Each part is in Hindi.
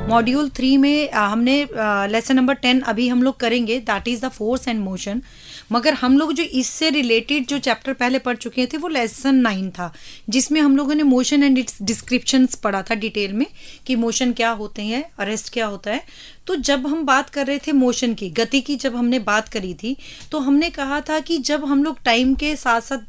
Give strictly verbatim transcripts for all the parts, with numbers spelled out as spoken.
मॉड्यूल थ्री में आ, हमने लेसन नंबर टेन अभी हम लोग करेंगे, that is the force and motion. मगर हम लोग जो इससे रिलेटेड जो चैप्टर पहले पढ़ चुके थे वो लेसन नाइन था, जिसमें हम लोगों ने मोशन एंड इट्स डिस्क्रिप्शंस पढ़ा था डिटेल में कि मोशन क्या होते हैं, रेस्ट क्या होता है। तो जब हम बात कर रहे थे मोशन की, गति की जब हमने बात करी थी, तो हमने कहा था कि जब हम लोग टाइम के साथ साथ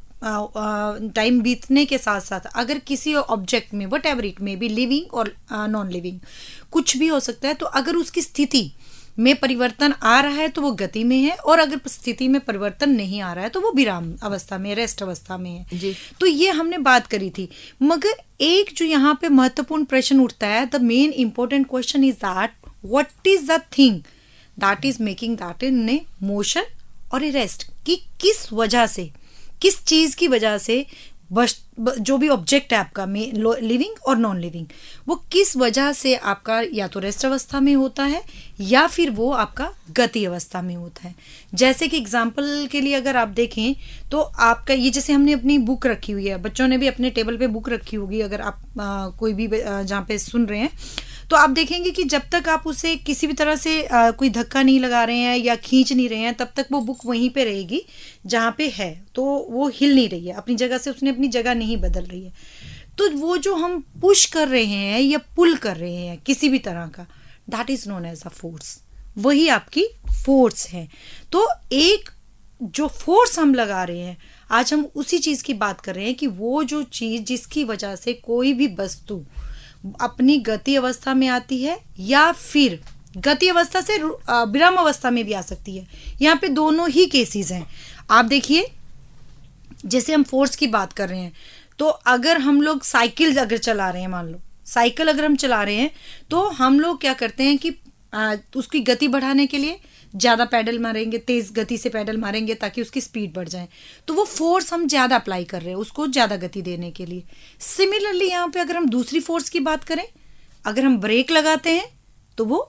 टाइम बीतने के साथ साथ अगर किसी ऑब्जेक्ट में, whatever it may be, living और नॉन लिविंग, कुछ भी हो सकता है, तो अगर उसकी स्थिति में परिवर्तन आ रहा है तो वो गति में है, और अगर स्थिति में परिवर्तन नहीं आ रहा है तो वो विराम अवस्था में, रेस्ट अवस्था में है जी। तो ये हमने बात करी थी। मगर एक जो यहाँ पे महत्वपूर्ण प्रश्न उठता है, the main important question is that what is the thing that is making that in a motion और ए रेस्ट, कि किस वजह से, किस चीज की वजह से बस जो भी ऑब्जेक्ट है आपका में लिविंग और नॉन लिविंग, वो किस वजह से आपका या तो रेस्ट अवस्था में होता है या फिर वो आपका गति अवस्था में होता है। जैसे कि एग्जांपल के लिए अगर आप देखें तो आपका ये, जैसे हमने अपनी बुक रखी हुई है, बच्चों ने भी अपने टेबल पे बुक रखी होगी, अगर आप आ, कोई भी जहाँ पे सुन रहे हैं तो आप देखेंगे कि जब तक आप उसे किसी भी तरह से आ, कोई धक्का नहीं लगा रहे हैं या खींच नहीं रहे हैं, तब तक वो बुक वहीं पे रहेगी जहाँ पे है, तो वो हिल नहीं रही है अपनी जगह से, उसने अपनी जगह नहीं बदल रही है। तो वो जो हम पुश कर रहे हैं या पुल कर रहे हैं किसी भी तरह का, that is known as a force, वही आपकी फोर्स है। तो एक जो फोर्स हम लगा रहे हैं, आज हम उसी चीज की बात कर रहे हैं कि वो जो चीज जिसकी वजह से कोई भी वस्तु अपनी गति अवस्था में आती है या फिर गति अवस्था से विराम अवस्था में भी आ सकती है। यहाँ पे दोनों ही केसेस हैं। आप देखिए, जैसे हम फोर्स की बात कर रहे हैं, तो अगर हम लोग साइकिल अगर चला रहे हैं, मान लो साइकिल अगर हम चला रहे हैं, तो हम लोग क्या करते हैं कि आ, उसकी गति बढ़ाने के लिए ज़्यादा पैडल मारेंगे, तेज गति से पैडल मारेंगे ताकि उसकी स्पीड बढ़ जाए, तो वो फोर्स हम ज़्यादा अप्लाई कर रहे हैं उसको ज़्यादा गति देने के लिए। सिमिलरली यहाँ पे अगर हम दूसरी फोर्स की बात करें, अगर हम ब्रेक लगाते हैं तो वो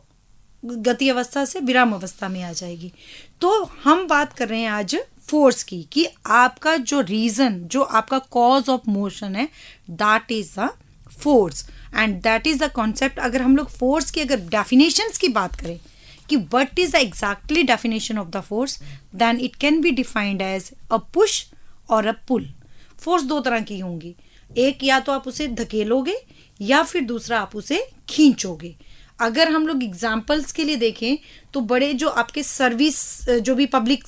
गति अवस्था से विराम अवस्था में आ जाएगी। तो हम बात कर रहे हैं आज फोर्स की, कि आपका जो रीजन, जो आपका कॉज ऑफ मोशन है, that is the force and that is the concept. अगर हम लोग फोर्स की अगर डेफिनेशंस की बात करें कि what is the exactly definition of the force, then it can be defined as a push और अ पुल। फोर्स दो तरह की होंगी, एक या तो आप उसे धकेलोगे या फिर दूसरा आप उसे खींचोगे। अगर हम लोग एग्जाम्पल्स के लिए देखें तो बड़े जो आपके सर्विस, जो भी पब्लिक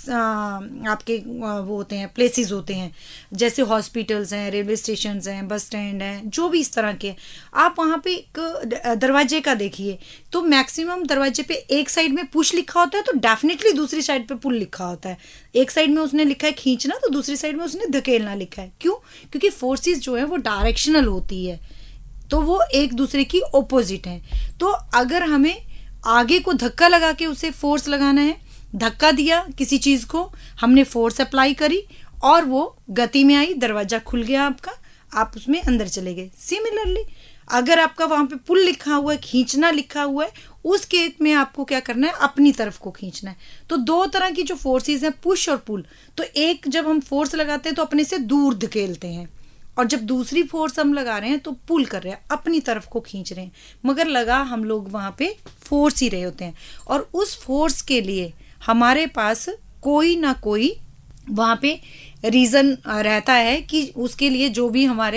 आपके वो होते हैं, प्लेसेस होते हैं, जैसे हॉस्पिटल्स हैं, रेलवे स्टेशंस हैं, बस स्टैंड हैं, जो भी इस तरह के, आप वहाँ पे एक दरवाजे का देखिए तो मैक्सिमम दरवाजे पे एक साइड में पुश लिखा होता है तो डेफिनेटली दूसरी साइड पे पुल लिखा होता है। एक साइड में उसने लिखा है खींचना तो दूसरी साइड में उसने धकेलना लिखा है। क्यों? क्योंकि फोर्सेस जो है वो डायरेक्शनल होती है, तो वो एक दूसरे की ओपोजिट है। तो अगर हमें आगे को धक्का लगा के उसे फोर्स लगाना है, धक्का दिया किसी चीज को, हमने फोर्स अप्लाई करी और वो गति में आई, दरवाजा खुल गया आपका, आप उसमें अंदर चले गए। सिमिलरली अगर आपका वहां पे पुल लिखा हुआ है, खींचना लिखा हुआ है, उस केस में आपको क्या करना है, अपनी तरफ को खींचना है। तो दो तरह की जो फोर्सेस हैं, पुश और पुल, तो एक जब हम फोर्स लगाते हैं तो अपने से दूर धकेलते हैं, और जब दूसरी फोर्स हम लगा रहे हैं तो पुल कर रहे हैं, अपनी तरफ को खींच रहे हैं, मगर लगा हम लोग वहां पे फोर्स ही रहे होते हैं। और उस फोर्स के लिए हमारे पास कोई ना कोई वहां पे रीजन रहता है कि उसके लिए जो भी हमारे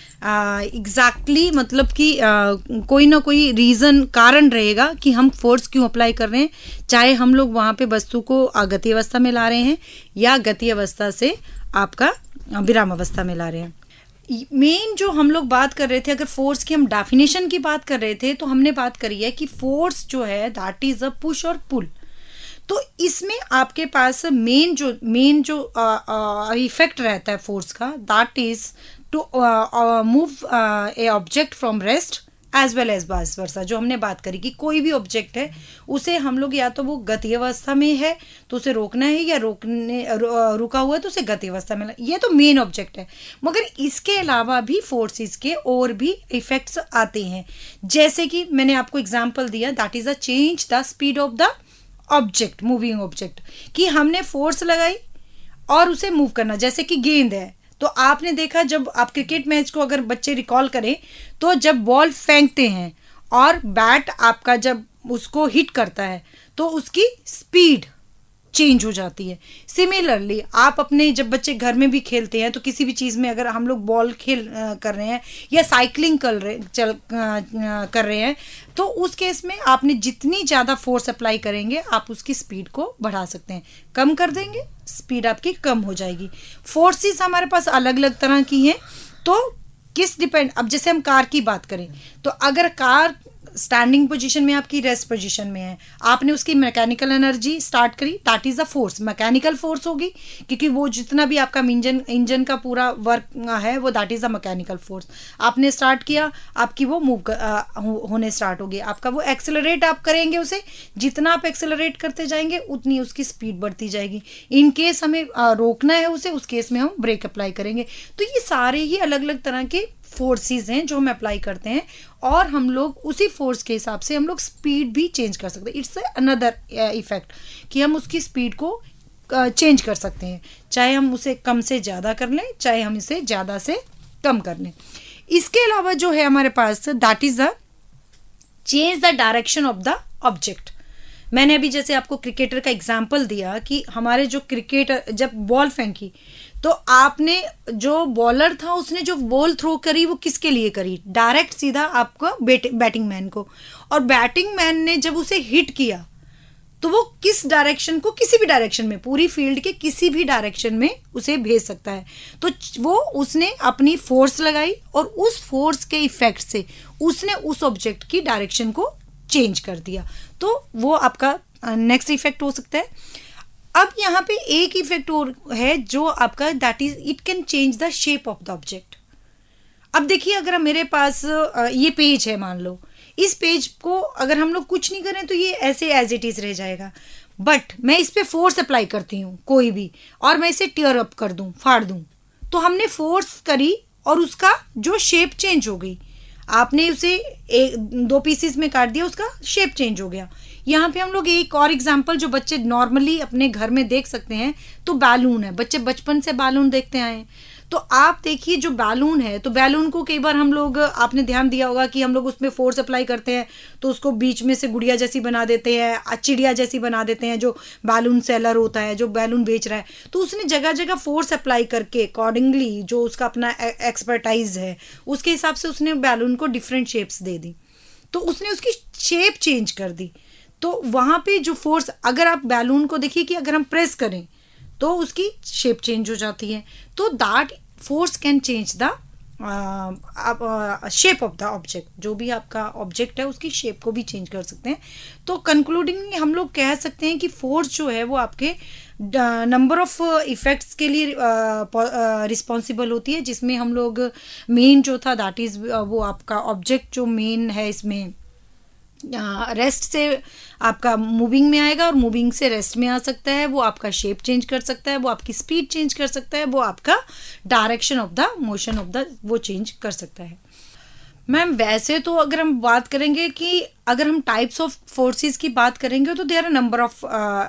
एग्जैक्टली exactly, मतलब कि आ, कोई ना कोई रीजन, कारण रहेगा कि हम फोर्स क्यों अप्लाई कर रहे हैं, चाहे हम लोग वहां पे वस्तु को गति अवस्था में ला रहे हैं या गति अवस्था से आपका विराम अवस्था में ला रहे हैं। मेन जो हम लोग बात कर रहे थे, अगर फोर्स की हम डेफिनेशन की बात कर रहे थे, तो हमने बात करी है कि फोर्स जो है दैट इज अ पुश और पुल। तो इसमें आपके पास मेन जो मेन जो इफेक्ट रहता है फोर्स का, that is to move a object from rest as well as vice versa. जो हमने बात करी कि कोई भी ऑब्जेक्ट है, उसे हम लोग या तो वो गति अवस्था में है तो उसे रोकना है, या रोकने रुका हुआ है तो उसे गति अवस्था में, ये तो मेन ऑब्जेक्ट है। मगर इसके अलावा भी फोर्सेस के और भी इफेक्ट्स आते हैं, जैसे कि मैंने आपको एग्जांपल दिया, that is a change the speed of the object, moving object, कि हमने फोर्स लगाई और उसे मूव करना। जैसे कि गेंद है, तो आपने देखा जब आप क्रिकेट मैच को अगर बच्चे रिकॉल करें तो जब बॉल फेंकते हैं और बैट आपका जब उसको हिट करता है तो उसकी स्पीड चेंज हो जाती है। सिमिलरली आप अपने जब बच्चे घर में भी खेलते हैं तो किसी भी चीज़ में अगर हम लोग बॉल खेल आ, कर रहे हैं या साइकिलिंग कर रहे चल आ, कर रहे हैं तो उस केस में आपने जितनी ज़्यादा फोर्स अप्लाई करेंगे आप उसकी स्पीड को बढ़ा सकते हैं, कम कर देंगे स्पीड आपकी कम हो जाएगी। फोर्सेस हमारे पास अलग अलग तरह की हैं, तो किस डिपेंड, अब जैसे हम कार की बात करें तो अगर कार स्टैंडिंग पोजीशन में आपकी रेस्ट पोजीशन में है, आपने उसकी मैकेनिकल एनर्जी स्टार्ट करी, that is the force, mechanical force होगी क्योंकि वो जितना भी आपका इंजन इंजन का पूरा वर्क है वो that is the mechanical force. आपने स्टार्ट किया, आपकी वो मूव हो, होने स्टार्ट होगी, आपका वो एक्सेलरेट आप करेंगे उसे, जितना आप एक्सेलरेट करते जाएंगे उतनी उसकी स्पीड बढ़ती जाएगी। इन केस हमें आ, रोकना है उसे, उस केस में हम ब्रेक अप्लाई करेंगे। तो ये सारे ही अलग अलग तरह के फोर्सेस हैं जो हम अप्लाई करते हैं और हम लोग उसी फोर्स के हिसाब से हम लोग स्पीड भी चेंज कर सकते हैं। इट्स अनदर इफेक्ट कि हम उसकी स्पीड को चेंज कर सकते हैं, चाहे हम उसे कम से ज़्यादा कर लें, चाहे हम इसे ज़्यादा से कम कर लें। इसके अलावा जो है हमारे पास that is the change the direction of the object. मैंने अभी जैसे आपको क्रिकेटर का एग्जाम्पल दिया कि हमारे जो क्रिकेटर जब बॉल फेंकी तो आपने जो बॉलर था उसने जो बॉल थ्रो करी वो किसके लिए करी, डायरेक्ट सीधा आपको बैटिंग मैन को, और बैटिंग मैन ने जब उसे हिट किया तो वो किस डायरेक्शन को, किसी भी डायरेक्शन में, पूरी फील्ड के किसी भी डायरेक्शन में उसे भेज सकता है। तो वो उसने अपनी फोर्स लगाई और उस फोर्स के इफेक्ट से उसने उस ऑब्जेक्ट की डायरेक्शन को चेंज कर दिया। तो वो आपका नेक्स्ट इफेक्ट हो सकता है। अब यहाँ पे एक इफेक्ट और है जो आपका that is it can change the shape of the object. अब देखिए अगर मेरे पास ये पेज है, मान लो इस पेज को अगर हम लोग कुछ नहीं करें तो ये ऐसे एज इट इज रह जाएगा, बट मैं इस पे फोर्स अप्लाई करती हूँ कोई भी और मैं इसे टीयर अप कर दूं, फाड़ दूं, तो हमने फोर्स करी और उसका जो शेप चेंज हो गई। आपने उसे एक दो पीसेस में काट दिया, उसका शेप चेंज हो गया। यहाँ पे हम लोग एक और एग्जांपल जो बच्चे नॉर्मली अपने घर में देख सकते हैं तो बैलून है, बच्चे बचपन से बैलून देखते आए हैं। तो आप देखिए जो बैलून है, तो बैलून को कई बार हम लोग, आपने ध्यान दिया होगा कि हम लोग उसमें फोर्स अप्लाई करते हैं तो उसको बीच में से गुड़िया जैसी बना देते हैं, चिड़िया जैसी बना देते हैं। जो बैलून सेलर होता है, जो बैलून बेच रहा है, तो उसने जगह जगह फोर्स अप्लाई करके अकॉर्डिंगली जो उसका अपना एक्सपर्टाइज है उसके हिसाब से उसने बैलून को डिफरेंट शेप्स दे दी, तो उसने उसकी शेप चेंज कर दी। तो वहाँ पे जो फोर्स, अगर आप बैलून को देखिए कि अगर हम प्रेस करें तो उसकी शेप चेंज हो जाती है। तो that force can change the shape of the object. जो भी आपका ऑब्जेक्ट है उसकी शेप को भी चेंज कर सकते हैं। तो कंक्लूडिंग हम लोग कह सकते हैं कि फोर्स जो है वो आपके नंबर ऑफ इफेक्ट्स के लिए रिस्पॉन्सिबल होती है, जिसमें हम लोग मेन जो था दैट इज वो आपका ऑब्जेक्ट जो मेन है इसमें रेस्ट से आपका मूविंग में आएगा और मूविंग से रेस्ट में आ सकता है, वो आपका शेप चेंज कर सकता है, वो आपकी स्पीड चेंज कर सकता है, वो आपका direction of the motion of the वो चेंज कर सकता है। मैम वैसे तो अगर हम बात करेंगे कि अगर हम टाइप्स ऑफ फोर्सेस की बात करेंगे तो there are number of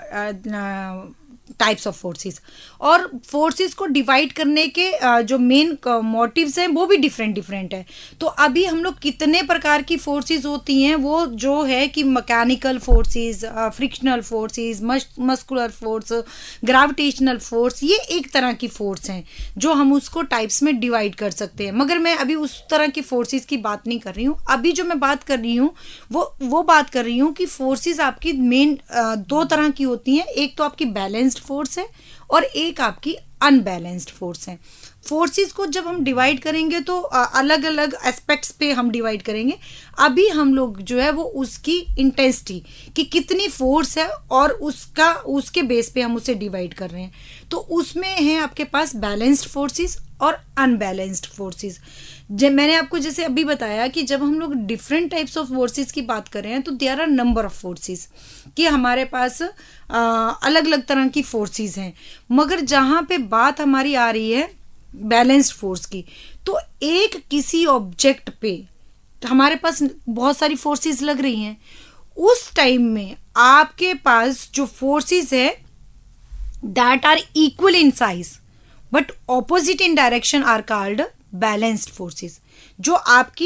types of forces, और फोर्सेस को डिवाइड करने के जो मेन मोटिव्स हैं वो भी डिफरेंट डिफरेंट है। तो अभी हम लोग कितने प्रकार की फोर्सेस होती हैं, वो जो है कि mechanical forces, frictional forces, muscular force, gravitational force, ये एक तरह की फोर्स हैं जो हम उसको टाइप्स में डिवाइड कर सकते हैं। मगर मैं अभी उस तरह की फोर्सेस की बात नहीं कर रही हूँ। अभी जो मैं बात कर रही हूँ वो वो बात कर रही हूँ कि फोर्सेस आपकी मेन दो तरह की होती हैं। एक तो आपकी बैलेंस्ड फोर्स है और एक आपकी अनबैलेंस्ड फोर्स है। फोर्सेस को जब हम डिवाइड करेंगे तो अलग अलग एस्पेक्ट्स पे हम डिवाइड करेंगे। अभी हम लोग जो है वो उसकी इंटेंसिटी कि कितनी फोर्स है और उसका उसके बेस पे हम उसे डिवाइड कर रहे हैं। तो उसमें है आपके पास बैलेंस्ड फोर्सेस और अनबैलेंस्ड फोर्सेस। जब मैंने आपको जैसे अभी बताया कि जब हम लोग डिफरेंट टाइप्स ऑफ फोर्सेस की बात कर रहे हैं तो there are number of forces, कि हमारे पास अलग अलग तरह की फोर्सेस हैं। मगर जहाँ पे बात हमारी आ रही है बैलेंस्ड फोर्स की, तो एक किसी ऑब्जेक्ट पे हमारे पास बहुत सारी फोर्सेस लग रही हैं, उस टाइम में आपके पास जो फोर्सेस है that are equal in size but opposite in direction are called balanced forces. जो आपकी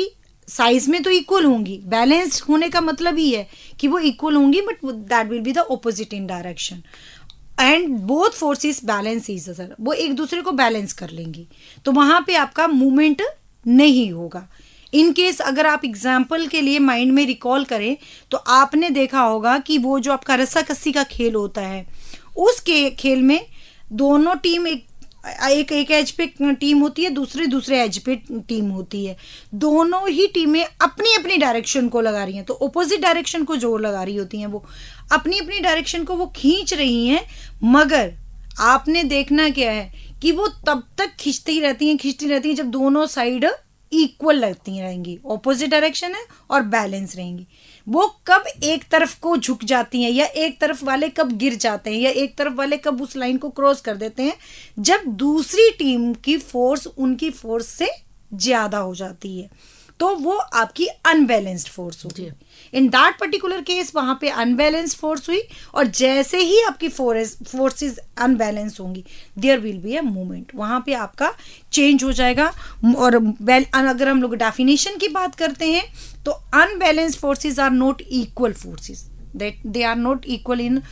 साइज में तो इक्वल होंगी, बैलेंस्ड होने का मतलब ही है कि वो इक्वल होंगी, but that will be the opposite in direction and both forces balance each other, वो एक दूसरे को बैलेंस कर लेंगी, तो वहां पे आपका मूवमेंट नहीं होगा। इन केस अगर आप एग्जाम्पल के लिए माइंड में रिकॉल करें तो आपने देखा होगा कि वो जो आपका रस्साकस्सी का खेल होता है, उस के खेल में दोनों टीम एक एक एक एज पे टीम होती है, दूसरे दूसरे एज पे टीम होती है, दोनों ही टीमें अपनी अपनी डायरेक्शन को लगा रही हैं, तो ऑपोजिट डायरेक्शन को जोर लगा रही होती हैं, वो अपनी अपनी डायरेक्शन को वो खींच रही हैं, मगर आपने देखना क्या है कि वो तब तक खींचती रहती हैं खींचती रहती हैं जब दोनों साइड इक्वल लगती रहेंगी, ऑपोजिट डायरेक्शन है और बैलेंस रहेंगी। वो कब एक तरफ को झुक जाती हैं या एक तरफ वाले कब गिर जाते हैं या एक तरफ वाले कब उस लाइन को क्रॉस कर देते हैं, जब दूसरी टीम की फोर्स उनकी फोर्स से ज्यादा हो जाती है, तो वो आपकी अनबैलेंस्ड फोर्स होती है। इन दैट पर्टिकुलर केस वहां पे अनबैलेंस्ड फोर्स हुई, और जैसे ही आपकी फोर्स फोर्सेस अनबैलेंस होंगी, there will be a movement, वहां पे आपका चेंज हो जाएगा। और अगर हम लोग डेफिनेशन की बात करते हैं तो unbalanced forces are not equal forces, that they are not equal in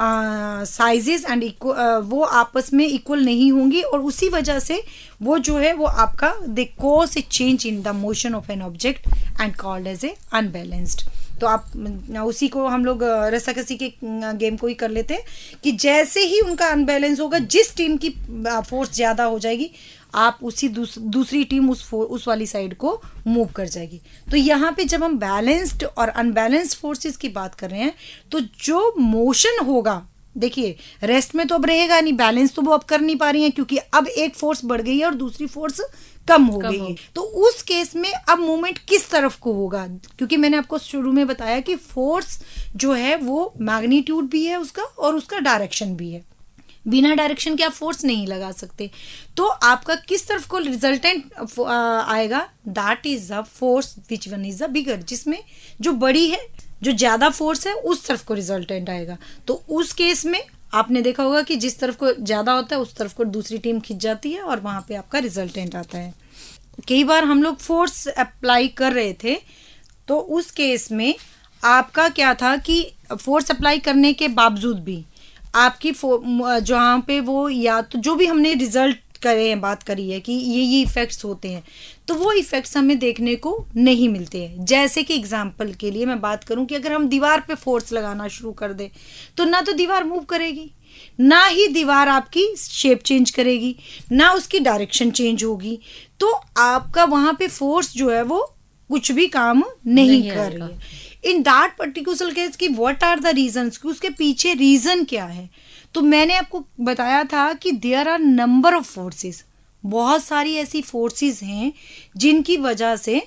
sizes and वो आपस में इक्वल नहीं होंगी, और उसी वजह से वो जो है वो आपका they cause a change in the motion of an object and called as a unbalanced. तो आप उसी को हम लोग रस्साकसी के गेम को ही कर लेते हैं कि जैसे ही उनका अनबैलेंस होगा, जिस टीम की फोर्स ज़्यादा हो जाएगी, आप उसी दूस, दूसरी टीम उस उस वाली साइड को मूव कर जाएगी। तो यहाँ पे जब हम बैलेंस्ड और अनबैलेंस्ड फोर्सेस की बात कर रहे हैं, तो जो मोशन होगा, देखिए रेस्ट में तो अब रहेगा नहीं, बैलेंस तो वो अब कर नहीं पा रही हैं क्योंकि अब एक फोर्स बढ़ गई है और दूसरी फोर्स कम हो गई है। तो उस केस में अब मूवमेंट किस तरफ को होगा, क्योंकि मैंने आपको शुरू में बताया कि फोर्स जो है वो मैग्नीट्यूड भी है उसका और उसका डायरेक्शन भी है, बिना डायरेक्शन के आप फोर्स नहीं लगा सकते। तो आपका किस तरफ को रिजल्टेंट आएगा, that is the force which one is the bigger, जिसमें जो बड़ी है, जो ज्यादा फोर्स है, उस तरफ को रिजल्टेंट आएगा। तो उस केस में आपने देखा होगा कि जिस तरफ को ज्यादा होता है उस तरफ को दूसरी टीम खिंच जाती है और वहां पे आपका रिजल्टेंट आता है। कई बार हम लोग फोर्स अप्लाई कर रहे थे, तो उस केस में आपका क्या था कि फोर्स अप्लाई करने के बावजूद भी आपकी जहाँ पे वो, या तो जो भी हमने रिजल्ट करे हैं, बात करी है कि ये ये इफेक्ट्स होते हैं, तो वो इफेक्ट्स हमें देखने को नहीं मिलते हैं। जैसे कि एग्जांपल के लिए मैं बात करूं कि अगर हम दीवार पे फोर्स लगाना शुरू कर दें, तो ना तो दीवार मूव करेगी, ना ही दीवार आपकी शेप चेंज करेगी, ना उसकी डायरेक्शन चेंज होगी, तो आपका वहां पे फोर्स जो है वो कुछ भी काम नहीं, नहीं कर रही है। इन दैट पर्टिकुलर केस की व्हाट आर द रीजंस, कि उसके पीछे रीजन क्या है, तो मैंने आपको बताया था कि there are number of forces, बहुत सारी ऐसी फोर्सेस हैं जिनकी वजह से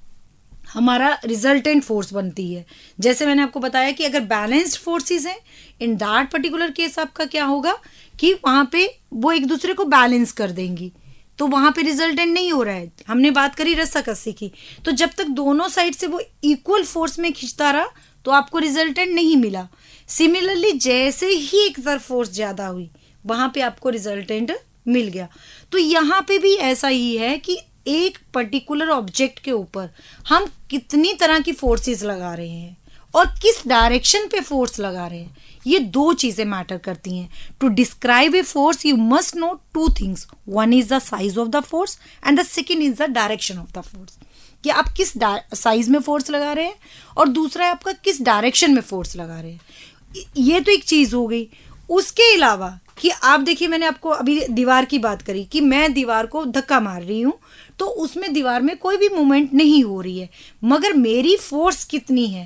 हमारा रिजल्टेंट फोर्स बनती है। जैसे मैंने आपको बताया कि अगर बैलेंस्ड फोर्सेस हैं, इन दैट पर्टिकुलर केस आपका क्या होगा कि वहां पे वो एक दूसरे को बैलेंस कर देंगी, तो वहां पे रिजल्टेंट नहीं हो रहा है। हमने बात करी रस्साकस्सी की, तो जब तक दोनों साइड से वो इक्वल फोर्स में खींचता रहा तो आपको रिजल्टेंट नहीं मिला। सिमिलरली जैसे ही एक तरफ फोर्स ज्यादा हुई, वहां पे आपको रिजल्टेंट मिल गया। तो यहाँ पे भी ऐसा ही है कि एक पर्टिकुलर ऑब्जेक्ट के ऊपर हम कितनी तरह की फोर्सेस लगा रहे हैं और किस डायरेक्शन पे फोर्स लगा रहे हैं, ये दो चीजें मैटर करती हैं। To describe a force you must know two things, one is the size of the force and the second is the direction of the force, कि आप किस साइज में फोर्स लगा रहे हैं और दूसरा है आपका किस डायरेक्शन में फोर्स लगा रहे हैं। ये तो एक चीज हो गई। उसके अलावा कि आप देखिए, मैंने आपको अभी दीवार की बात करी कि मैं दीवार को धक्का मार रही हूं, तो उसमें दीवार में कोई भी मूवमेंट नहीं हो रही है, मगर मेरी फोर्स कितनी है,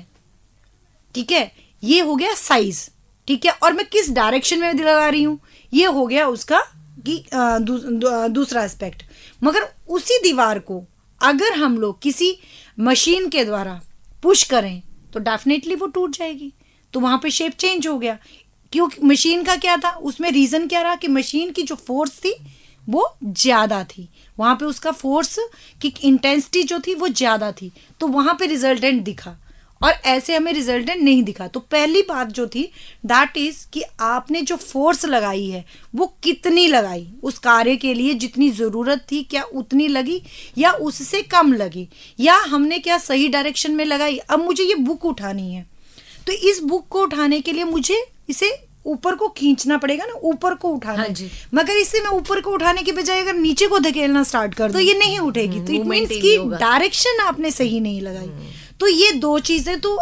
ठीक है, ये हो गया साइज, ठीक है, और मैं किस डायरेक्शन में लगा रही हूं, ये हो गया उसका कि दू, दू, दूसरा एस्पेक्ट। मगर उसी दीवार को अगर हम लोग किसी मशीन के द्वारा पुश करें तो डेफिनेटली वो टूट जाएगी, तो वहां पे शेप चेंज हो गया। क्योंकि मशीन का क्या था, उसमें रीजन क्या रहा कि मशीन की जो फोर्स थी वो ज्यादा थी, वहां पे उसका फोर्स की इंटेंसिटी जो थी वो ज्यादा थी, तो वहां पे रिजल्टेंट दिखा। और ऐसे हमें रिजल्टेंट नहीं दिखा। तो पहली बात जो थी दैट इज कि आपने जो फोर्स लगाई है वो कितनी लगाई, उस कार्य के लिए जितनी जरूरत थी क्या उतनी लगी या उससे कम लगी, या हमने क्या सही डायरेक्शन में लगाई। अब मुझे ये बुक उठानी है, तो इस बुक को उठाने के लिए मुझे इसे ऊपर को खींचना पड़ेगा ना, ऊपर को उठाना। हाँ जी। मगर इसे मैं ऊपर को उठाने के बजाय अगर नीचे को धकेलना स्टार्ट कर तो ये नहीं उठेगी। तो इट मींस कि डायरेक्शन आपने सही नहीं लगाई। तो ये दो चीजें तो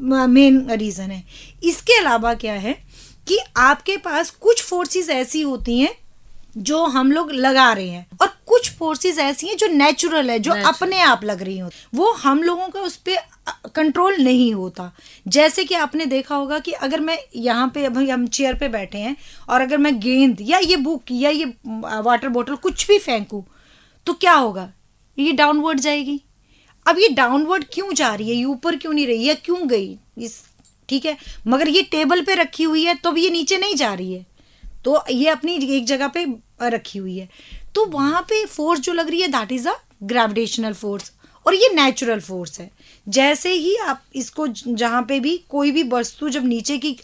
मेन रीजन है। इसके अलावा क्या है कि आपके पास कुछ फोर्सेस ऐसी होती हैं जो हम लोग लगा रहे हैं और कुछ फोर्सेस ऐसी हैं जो नेचुरल है, जो अपने आप लग रही हो, वो हम लोगों का उस पर कंट्रोल नहीं होता। जैसे कि आपने देखा होगा कि अगर मैं यहाँ पे अभी हम चेयर पे बैठे हैं और अगर मैं गेंद या ये बुक या ये वाटर बोतल कुछ भी फेंकूं तो क्या होगा, ये डाउनवर्ड जाएगी। अब ये डाउनवर्ड क्यों जा रही है, ये ऊपर क्यों नहीं रही है, क्यों गई इस, ठीक है, मगर ये टेबल पे रखी हुई है तो ये नीचे नहीं जा रही है, तो ये अपनी एक जगह पे रखी हुई है। तो वहां पे फोर्स जो लग रही है that is a gravitational force और ये नेचुरल फोर्स है। जैसे ही आप इसको जहाँ पे भी कोई भी वस्तु जब नीचे की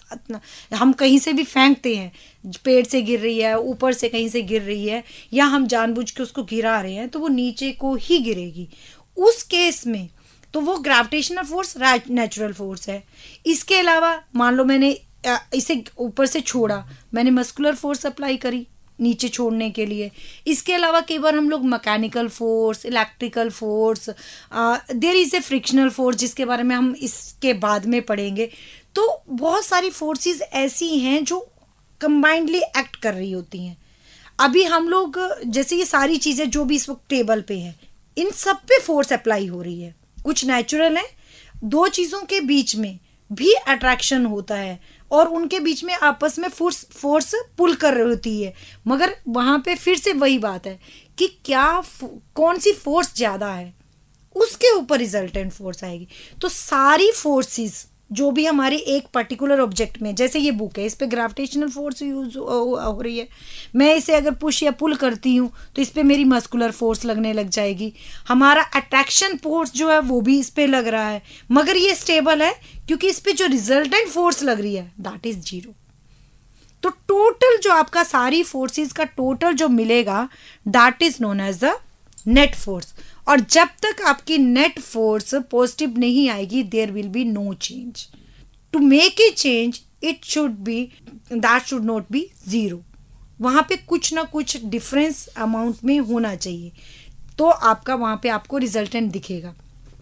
हम कहीं से भी फेंकते हैं, पेड़ से गिर रही है, ऊपर से कहीं से गिर रही है, या हम जानबूझ के उसको गिरा रहे हैं तो वो नीचे को ही गिरेगी। उस केस में तो वो ग्रेविटेशनल फोर्स नेचुरल फोर्स है। इसके अलावा मान लो मैंने इसे ऊपर से छोड़ा, मैंने मस्कुलर फोर्स अप्लाई करी नीचे छोड़ने के लिए। इसके अलावा कई बार हम लोग mechanical force, electrical force, there is a frictional force जिसके बारे में हम इसके बाद में पढ़ेंगे। तो बहुत सारी फोर्सेस ऐसी हैं जो कंबाइंडली एक्ट कर रही होती हैं। अभी हम लोग जैसे ये सारी चीजें जो भी इस वक्त टेबल पे है, इन सब पे फोर्स अप्लाई हो रही है। कुछ नेचुरल है, दो चीजों के बीच में भी अट्रैक्शन होता है और उनके बीच में आपस में फोर्स फोर्स पुल कर रही होती है, मगर वहां पे फिर से वही बात है कि क्या कौन सी फोर्स ज्यादा है, उसके ऊपर रिजल्टेंट फोर्स आएगी। तो सारी फोर्सेस जो भी हमारे एक पर्टिकुलर ऑब्जेक्ट में, जैसे ये बुक है, इस पे ग्रेविटेशनल फोर्स यूज हो रही है, मैं इसे अगर पुश या पुल करती हूँ तो इस पे मेरी मस्कुलर फोर्स लगने लग जाएगी। हमारा अट्रैक्शन फोर्स जो है वो भी इस पे लग रहा है, मगर ये स्टेबल है क्योंकि इस पे जो रिजल्टेंट फोर्स लग रही है दैट इज जीरो। तो टोटल जो आपका सारी फोर्सेस का टोटल जो मिलेगा that is known as the net force. और जब तक आपकी नेट फोर्स पॉजिटिव नहीं आएगी there will be no change. To make a change it should be that should not be zero. वहां पे कुछ ना कुछ डिफरेंस अमाउंट में होना चाहिए, तो आपका वहां पे आपको रिजल्टेंट दिखेगा।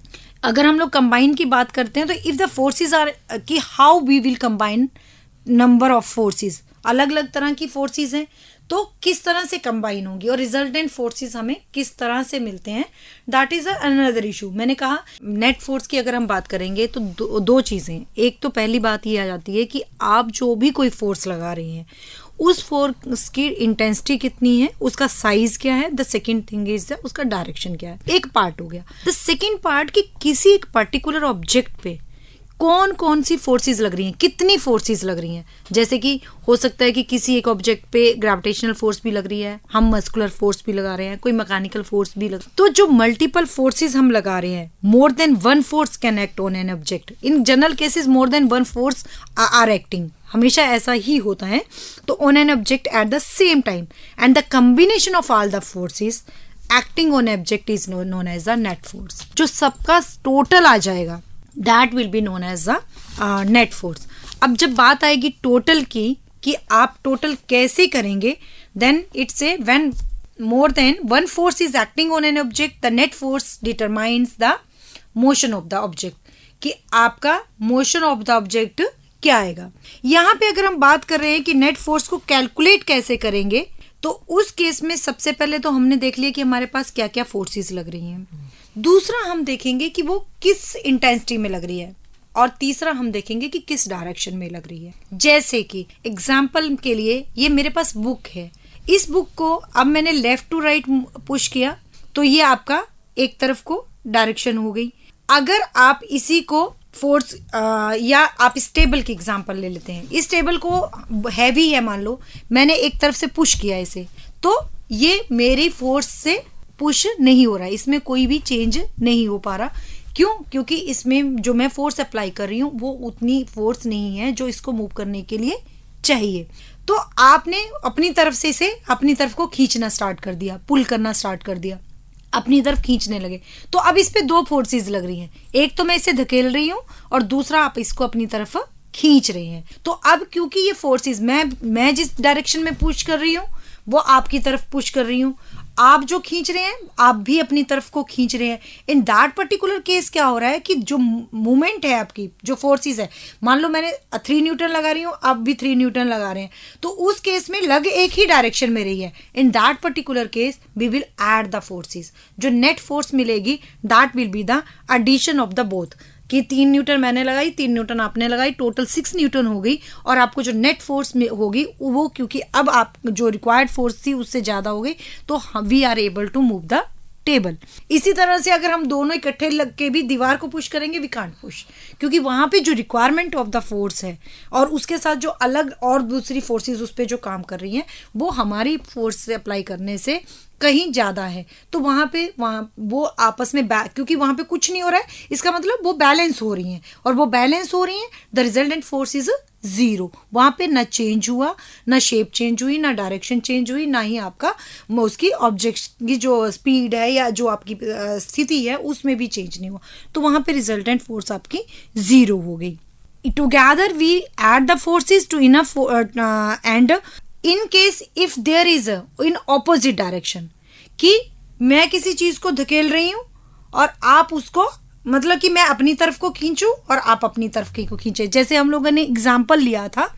अगर हम लोग कंबाइन की बात करते हैं तो इफ द फोर्सेस आर कि how we will combine number of forces, अलग अलग तरह की फोर्सेस हैं तो किस तरह से कंबाइन होंगी और रिजल्टेंट फोर्सेस हमें किस तरह से मिलते हैं, दैट इज अनदर इशू। मैंने कहा नेट फोर्स की अगर हम बात करेंगे तो दो, दो चीजें। एक तो पहली बात ये आ जाती है कि आप जो भी कोई फोर्स लगा रहे हैं उस फोर्स की इंटेंसिटी कितनी है, उसका साइज क्या है। द सेकेंड थिंग इज उसका डायरेक्शन क्या है। एक पार्ट हो गया। द सेकेंड पार्ट कि किसी एक पर्टिकुलर ऑब्जेक्ट पे कौन कौन सी फोर्सेस लग रही हैं, कितनी फोर्सेस लग रही हैं। जैसे कि हो सकता है कि किसी एक ऑब्जेक्ट पे ग्रेविटेशनल फोर्स भी लग रही है, हम मस्कुलर फोर्स भी लगा रहे हैं, कोई मैकेनिकल फोर्स भी लग, तो जो मल्टीपल फोर्सेस हम लगा रहे हैं, more than one force can act on an object. In general cases more than one force are acting, हमेशा ऐसा ही होता है। तो on an object at the same time and the combination of all the forces acting on object is known as the net force. जो सबका टोटल आ जाएगा that will be known as the net force. अब जब बात आएगी टोटल की कि आप टोटल कैसे करेंगे, then it's a when more than one force is acting on an object the net force determines the motion of the object, कि आपका मोशन ऑफ द ऑब्जेक्ट क्या आएगा। यहाँ पे अगर हम बात कर रहे हैं कि नेट फोर्स को कैलकुलेट कैसे करेंगे, तो उस केस में सबसे पहले तो हमने देख लिया कि हमारे पास क्या क्या फोर्सेस लग रही हैं। दूसरा हम देखेंगे कि वो किस इंटेंसिटी में लग रही है, और तीसरा हम देखेंगे कि किस डायरेक्शन में लग रही है। जैसे कि एग्जाम्पल के लिए ये मेरे पास बुक है, इस बुक को अब मैंने लेफ्ट टू राइट पुश किया तो ये आपका एक तरफ को डायरेक्शन हो गई। अगर आप इसी को फोर्स या आप इस टेबल की एग्जांपल ले लेते हैं, इस टेबल को हैवी है मान लो, मैंने एक तरफ से पुश किया इसे, तो ये मेरी फोर्स से पुश नहीं हो रहा है, इसमें कोई भी चेंज नहीं हो पा रहा, क्यों? क्योंकि इसमें जो मैं फोर्स अप्लाई कर रही हूँ वो उतनी फोर्स नहीं है जो इसको मूव करने के लिए चाहिए। तो आपने अपनी तरफ से इसे अपनी तरफ को खींचना स्टार्ट कर दिया, पुल करना स्टार्ट कर दिया, अपनी तरफ खींचने लगे। तो अब इस पे दो फोर्सेस लग रही हैं, एक तो मैं इसे धकेल रही हूँ और दूसरा आप इसको अपनी तरफ खींच रहे हैं। तो अब क्योंकि ये फोर्सेस मैं मैं जिस डायरेक्शन में पुश कर रही हूँ वो आपकी तरफ पुश कर रही हूँ, आप जो खींच रहे हैं आप भी अपनी तरफ को खींच रहे हैं। इन दैट पर्टिकुलर केस क्या हो रहा है कि जो मूवमेंट है आपकी, जो फोर्सेस है, मान लो मैंने थ्री न्यूटन लगा रही हूँ, आप भी थ्री न्यूटन लगा रहे हैं, तो उस केस में लग एक ही डायरेक्शन में रही है। In that particular case we will add the forces, जो नेट फोर्स मिलेगी that will be the addition of the both, कि तीन न्यूटन मैंने लगाई, तीन न्यूटन आपने लगाई, टोटल सिक्स न्यूटन हो गई, और आपको जो नेट फोर्स में होगी वो, क्योंकि अब आप जो रिक्वायर्ड फोर्स थी उससे ज्यादा हो गई, तो we are able to move the table. इसी तरह से अगर हम दोनों इकट्ठे लग के भी दीवार को पुश करेंगे, वी कांट पुश, क्योंकि वहां पे जो रिक्वायरमेंट ऑफ द फोर्स है और उसके साथ जो अलग और दूसरी फोर्सेस उस पर जो काम कर रही हैं वो हमारी फोर्स से अप्लाई करने से कहीं ज्यादा है। तो वहां पे वहां वो आपस में, क्योंकि वहां पे कुछ नहीं हो रहा है, इसका मतलब वो बैलेंस हो रही हैं, और वो बैलेंस हो रही हैं, the resultant force is zero. वहां पे ना चेंज हुआ, ना शेप चेंज हुई, ना डायरेक्शन चेंज हुई, ना ही आपका उसकी ऑब्जेक्ट की जो स्पीड है या जो आपकी स्थिति है उसमें भी चेंज नहीं हुआ। तो वहां पे रिजल्टेंट फोर्स आपकी जीरो हो गई। Together we add the forces to enough and in case if there is in opposite direction, कि मैं किसी चीज को धकेल रही हूं और आप उसको, मतलब कि मैं अपनी तरफ को खींचूं और आप अपनी तरफ की को खींचे, जैसे हम लोगों ने एग्जाम्पल लिया था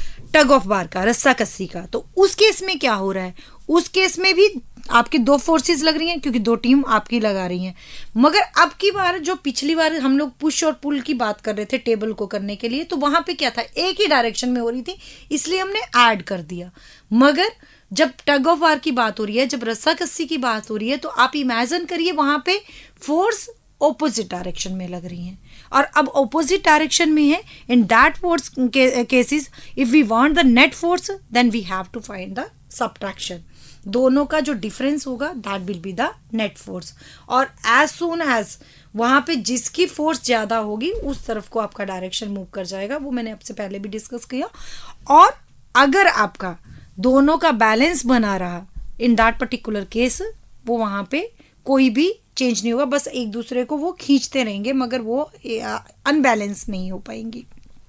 टग ऑफ वार का, रस्सा कस्सी का। तो उस केस में क्या हो रहा है, उस केस में भी आपकी दो फोर्सेस लग रही हैं क्योंकि दो टीम आपकी लगा रही हैं, मगर अब की बार, जो पिछली बार हम लोग पुश और पुल की बात कर रहे थे टेबल को करने के लिए, तो वहां पे क्या था, एक ही डायरेक्शन में हो रही थी, इसलिए हमने ऐड कर दिया। मगर जब टग ऑफ वार की बात हो रही है, जब रस्सा कस्सी की बात हो रही है, तो आप इमेजिन करिए वहां पे फोर्स ऑपोजिट डायरेक्शन में लग रही हैं, और अब ऑपोजिट डायरेक्शन में है। In that force cases if we want the net force then we have to find the subtraction. दोनों का जो डिफरेंस होगा that will be the net force, और एज सून एज वहां पे जिसकी फोर्स ज्यादा होगी उस तरफ को आपका डायरेक्शन मूव कर जाएगा। वो मैंने आपसे पहले भी डिस्कस किया। और अगर आपका दोनों का बैलेंस बना रहा इन दैट पर्टिकुलर केस, वो वहां पे कोई भी चेंज नहीं होगा, बस एक दूसरे को वो खींचते रहेंगे, मगर वो अनबैलेंस नहीं हो पाएंगी।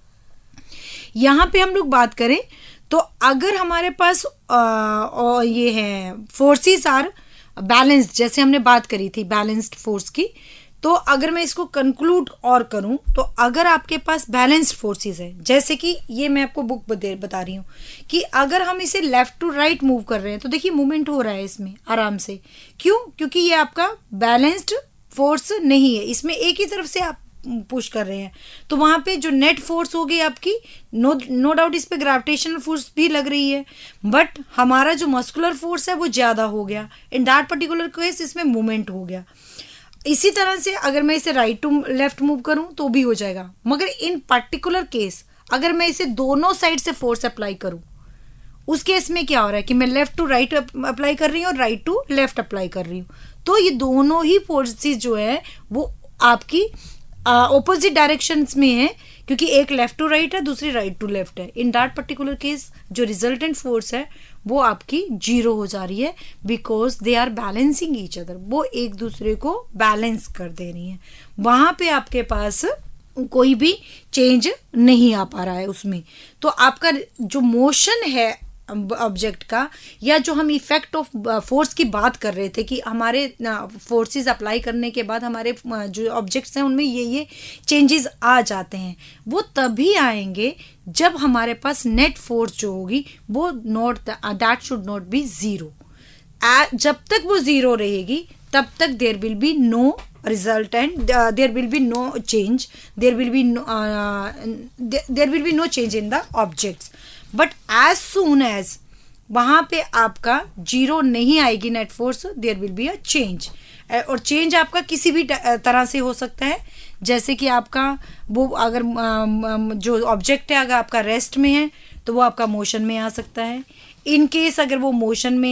यहां पे हम लोग बात करें तो अगर हमारे पास आ, और ये है फोर्सेस आर बैलेंस्ड, जैसे हमने बात करी थी बैलेंस्ड फोर्स की, तो अगर मैं इसको कंक्लूड और करूं तो अगर आपके पास बैलेंस्ड फोर्सेस है, जैसे कि ये मैं आपको बुक बता रही हूँ कि अगर हम इसे लेफ्ट टू राइट मूव कर रहे हैं तो देखिए मूवमेंट हो रहा है इसमें आराम से। क्यों? क्योंकि ये आपका बैलेंस्ड फोर्स नहीं है, इसमें एक ही तरफ से आप पुश कर रहे हैं, तो वहां पे जो नेट फोर्स होगी आपकी, नो नो डाउट इस पे ग्रेविटेशनल फोर्स भी लग रही है, बट हमारा जो मस्कुलर फोर्स है वो ज्यादा हो गया। इन दैट पर्टिकुलर केस इसमें मूवमेंट हो गया। इसी तरह से अगर मैं इसे राइट टू लेफ्ट मूव करूं तो भी हो जाएगा, मगर इन पर्टिकुलर केस अगर मैं इसे दोनों साइड से फोर्स अप्लाई करूं, उस केस में क्या हो रहा है कि मैं लेफ्ट टू राइट अप्लाई कर रही हूँ और राइट टू लेफ्ट अप्लाई कर रही हूँ, तो ये दोनों ही फोर्सेस जो है वो आपकी ऑपोजिट डायरेक्शंस में है, क्योंकि एक लेफ्ट टू राइट है, दूसरी राइट टू लेफ्ट है। इन दैट पर्टिकुलर केस जो रिजल्टेंट फोर्स है वो आपकी जीरो हो जा रही है, because they are balancing each other, वो एक दूसरे को बैलेंस कर दे रही है। वहां पे आपके पास कोई भी चेंज नहीं आ पा रहा है उसमें। तो आपका जो मोशन है ऑब्जेक्ट का, या जो हम इफेक्ट ऑफ फोर्स की बात कर रहे थे कि हमारे फोर्सेस अप्लाई करने के बाद हमारे जो ऑब्जेक्ट्स हैं उनमें ये ये चेंजेस आ जाते हैं, वो तभी आएंगे जब हमारे पास नेट फोर्स जो होगी वो not that should not be zero. जब तक वो जीरो रहेगी तब तक there will be no resultant, uh, there will be no change, there will be no uh, there, there will be no change in the objects, but as soon as वहां पे आपका जीरो नहीं आएगी net force, there will be a change. और चेंज आपका किसी भी तरह से हो सकता है, जैसे कि आपका वो अगर जो ऑब्जेक्ट है अगर आपका रेस्ट में है तो वो आपका मोशन में आ सकता है। इन केस अगर वो मोशन में है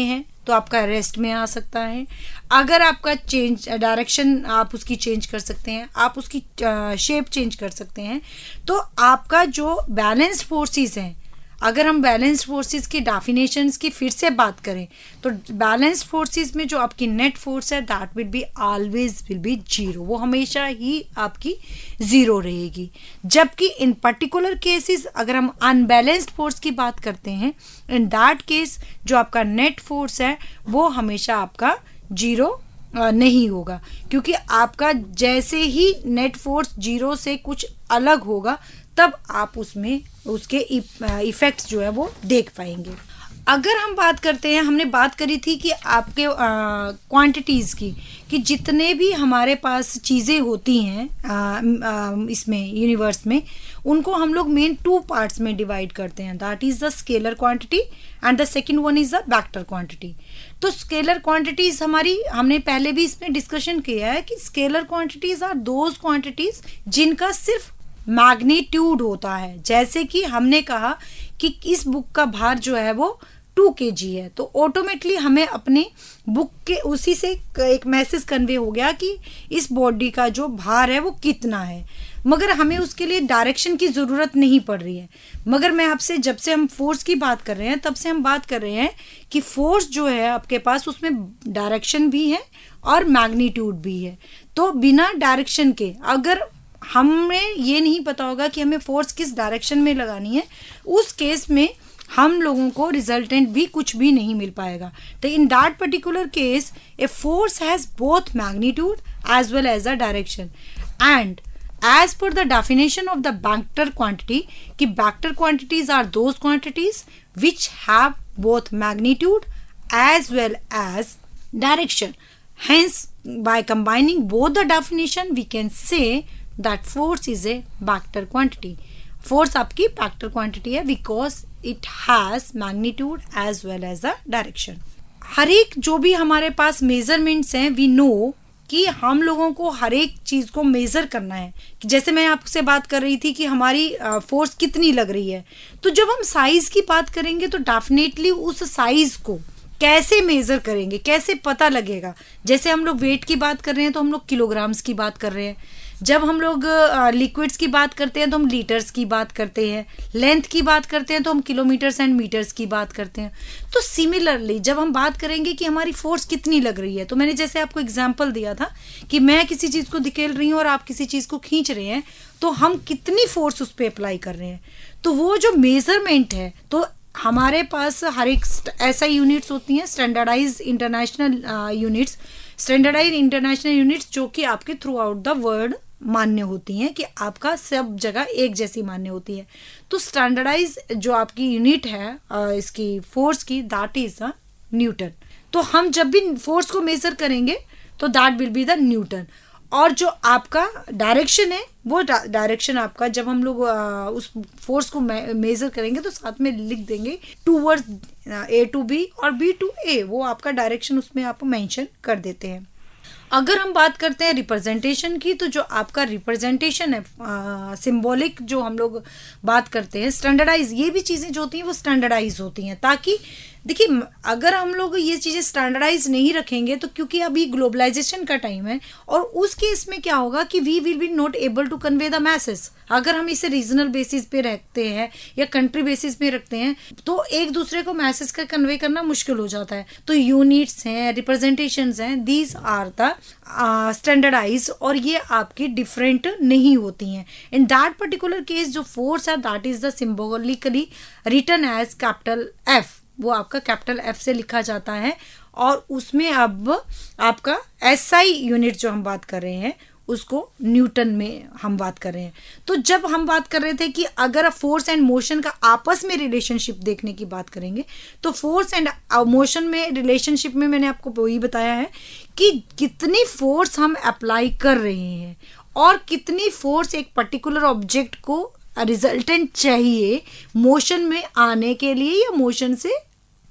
तो आपका रेस्ट में आ सकता है। अगर आपका चेंज डायरेक्शन आप उसकी चेंज कर सकते हैं, आप उसकी शेप चेंज कर सकते हैं, तो आपका जो बैलेंस्ड फोर्सेस हैं, अगर हम बैलेंस्ड फोर्सेस की डेफिनेशंस की फिर से बात करें तो बैलेंस्ड फोर्सेस में जो आपकी नेट फोर्स है that will be always will be zero, वो हमेशा ही आपकी ज़ीरो रहेगी। जबकि इन पर्टिकुलर केसेस अगर हम अनबैलेंस्ड फोर्स की बात करते हैं, इन दैट केस जो आपका नेट फोर्स है वो हमेशा आपका जीरो नहीं होगा, क्योंकि आपका जैसे ही नेट फोर्स जीरो से कुछ अलग होगा तब आप उसमें उसके इफेक्ट्स जो है वो देख पाएंगे। अगर हम बात करते हैं, हमने बात करी थी कि आपके क्वांटिटीज़ की, कि जितने भी हमारे पास चीज़ें होती हैं आ, आ, इसमें यूनिवर्स में, उनको हम लोग मेन टू पार्ट्स में डिवाइड करते हैं, that is the scalar quantity and the second one is the vector quantity. तो स्केलर क्वांटिटीज़ हमारी, हमने पहले भी इसमें डिस्कशन किया है कि scalar quantities are those quantities जिनका सिर्फ मैग्नीट्यूड होता है। जैसे कि हमने कहा कि इस बुक का भार जो है वो टू के जी है, तो ऑटोमेटिकली हमें अपने बुक के उसी से एक मैसेज कन्वे हो गया कि इस बॉडी का जो भार है वो कितना है, मगर हमें उसके लिए डायरेक्शन की ज़रूरत नहीं पड़ रही है। मगर मैं आपसे, जब से हम फोर्स की बात कर रहे हैं तब से हम बात कर रहे हैं कि फोर्स जो है आपके पास उसमें डायरेक्शन भी है और मैग्नीट्यूड भी है। तो बिना डायरेक्शन के अगर हमें ये नहीं पता होगा कि हमें फोर्स किस डायरेक्शन में लगानी है, उस केस में हम लोगों को रिजल्टेंट भी कुछ भी नहीं मिल पाएगा। तो in that particular case a force has both magnitude as well as a direction, and as per the definition of the vector quantity, कि vector quantities are those quantities which have both magnitude as well as direction. Hence, by combining both the definition, we can say that force is a vector quantity. Force आपकी vector quantity है because it has magnitude as well as the direction. हर एक जो भी हमारे पास measurements हैं, we know कि हम लोगों को हर एक चीज़ को मेज़र करना है। कि जैसे मैं आपसे बात कर रही थी कि हमारी फोर्स कितनी लग रही है, तो जब हम साइज़ की बात करेंगे तो डेफिनेटली उस साइज़ को कैसे मेज़र करेंगे, कैसे पता लगेगा। जैसे हम लोग वेट की बात कर रहे हैं तो हम लोग किलोग्राम्स की बात कर रहे हैं, जब हम लोग लिक्विड्स की बात करते हैं तो हम लीटर्स की बात करते हैं, लेंथ की बात करते हैं तो हम किलोमीटर्स एंड मीटर्स की बात करते हैं। तो सिमिलरली जब हम बात करेंगे कि हमारी फोर्स कितनी लग रही है, तो मैंने जैसे आपको एग्जांपल दिया था कि मैं किसी चीज़ को धकेल रही हूँ और आप किसी चीज़ को खींच रहे हैं, तो हम कितनी फोर्स उस पर अप्लाई कर रहे हैं। तो वो जो मेजरमेंट है, तो हमारे पास हर एक ऐसा यूनिट्स होती हैं, standardize international units, standardize international units जो कि आपके थ्रू आउट द वर्ल्ड मान्य होती हैं, कि आपका सब जगह एक जैसी मान्य होती है। तो स्टैंडर्डाइज जो आपकी यूनिट है इसकी फोर्स की, दैट इज द न्यूटन। तो हम जब भी फोर्स को मेजर करेंगे तो that will be the newton. और जो आपका डायरेक्शन है, वो डायरेक्शन आपका, जब हम लोग उस फोर्स को मेजर करेंगे तो साथ में लिख देंगे टूवर्ड्स ए टू बी और बी टू ए, वो आपका डायरेक्शन उसमें आप मेंशन कर देते हैं। अगर हम बात करते हैं रिप्रेजेंटेशन की, तो जो आपका रिप्रेजेंटेशन है, सिंबॉलिक जो हम लोग बात करते हैं, स्टैंडर्डाइज, ये भी चीज़ें जो होती हैं वो स्टैंडर्डाइज होती हैं। ताकि देखिए, अगर हम लोग ये चीज़ें स्टैंडर्डाइज नहीं रखेंगे तो, क्योंकि अभी ग्लोबलाइजेशन का टाइम है, और उस केस में क्या होगा कि we will be not able to convey the message. अगर हम इसे रीजनल बेसिस पे रखते हैं या कंट्री बेसिस पे रखते हैं तो एक दूसरे को मैसेज का कन्वे करना मुश्किल हो जाता है। तो यूनिट्स हैं, रिप्रेजेंटेशंस हैं, दीज आर द स्टैंडर्डाइज, और ये आपकी डिफरेंट नहीं होती हैं। इन दैट पर्टिकुलर केस जो फोर्स है, that is the symbolically written as capital F, वो आपका कैपिटल एफ से लिखा जाता है। और उसमें अब आपका एसआई यूनिट जो हम बात कर रहे हैं उसको न्यूटन में हम बात कर रहे हैं। तो जब हम बात कर रहे थे कि अगर फोर्स एंड मोशन का आपस में रिलेशनशिप देखने की बात करेंगे, तो फोर्स एंड मोशन में रिलेशनशिप में मैंने आपको वही बताया है कि कितनी फोर्स हम अप्लाई कर रहे हैं और कितनी फोर्स एक पर्टिकुलर ऑब्जेक्ट को रिजल्टेंट चाहिए मोशन में आने के लिए या मोशन से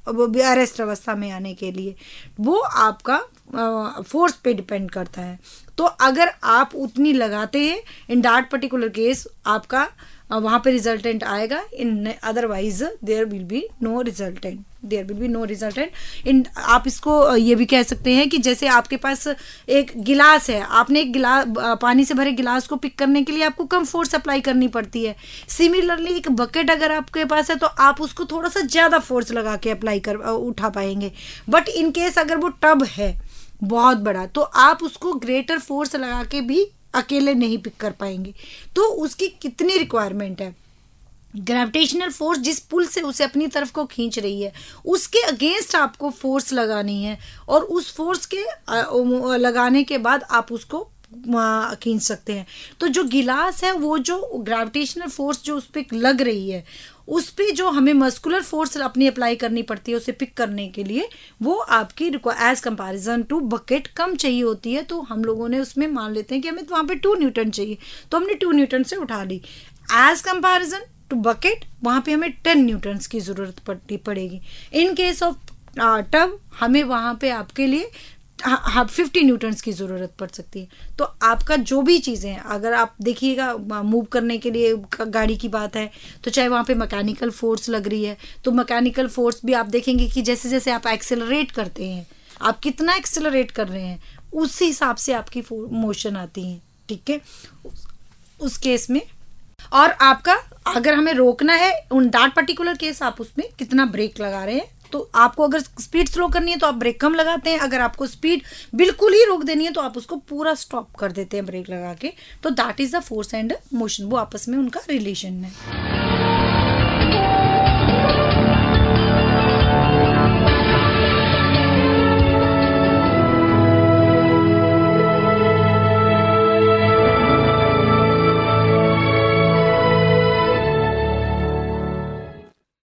अरेस्ट अवस्था में आने के लिए, वो आपका फोर्स पे डिपेंड करता है। तो अगर आप उतनी लगाते हैं इन दैट पर्टिकुलर केस आपका वहां पे रिजल्टेंट आएगा, in otherwise there will be no resultant, there will be no resultant in. आप इसको ये भी कह सकते हैं कि जैसे आपके पास एक गिलास है, आपने एक गिलास पानी से भरे गिलास को पिक करने के लिए आपको कम फोर्स अप्लाई करनी पड़ती है। सिमिलरली एक बकेट अगर आपके पास है तो आप उसको थोड़ा सा ज्यादा फोर्स लगा के अप्लाई कर उठा पाएंगे। बट इन केस अगर वो टब है बहुत बड़ा तो आप उसको ग्रेटर फोर्स लगा के भी अकेले नहीं पिक कर पाएंगे। तो उसकी कितनी रिक्वायरमेंट है, ग्रेविटेशनल फोर्स जिस पुल से उसे अपनी तरफ को खींच रही है उसके अगेंस्ट आपको फोर्स लगानी है, और उस फोर्स के लगाने के बाद आप उसको खींच सकते हैं। तो जो गिलास है वो जो ग्रेविटेशनल फोर्स जो उस पर लग रही है उस पे जो हमें मस्कुलर फोर्स अपनी अप्लाई करनी पड़ती है उसे पिक करने के लिए, वो आपकी एज कंपैरिजन टू बकेट कम चाहिए होती है। तो हम लोगों ने उसमें मान लेते हैं कि हमें वहाँ पे टू न्यूटन चाहिए तो हमने टू न्यूटन से उठा ली। एज कंपैरिजन टू बकेट वहाँ पे हमें टेन न्यूटन्स की ज़रूरत पड़ती पड़ेगी। इन केस ऑफ टब हमें वहाँ पे आपके लिए हाँ फिफ्टी न्यूटन्स की ज़रूरत पड़ सकती है। तो आपका जो भी चीज़ें हैं, अगर आप देखिएगा मूव करने के लिए गाड़ी की बात है तो चाहे वहाँ पे मैकेनिकल फोर्स लग रही है तो मैकेनिकल फोर्स भी आप देखेंगे कि जैसे जैसे आप एक्सेलरेट करते हैं, आप कितना एक्सेलरेट कर रहे हैं उस हिसाब से आपकी मोशन आती है, ठीक है उस केस में। और आपका अगर हमें रोकना है उन दैट पर्टिकुलर केस आप उसमें कितना ब्रेक लगा रहे हैं। तो आपको अगर स्पीड स्लो करनी है तो आप ब्रेक कम लगाते हैं, अगर आपको स्पीड बिल्कुल ही रोक देनी है तो आप उसको पूरा स्टॉप कर देते हैं ब्रेक लगा के। तो that is the force and motion, वो आपस में उनका रिलेशन है।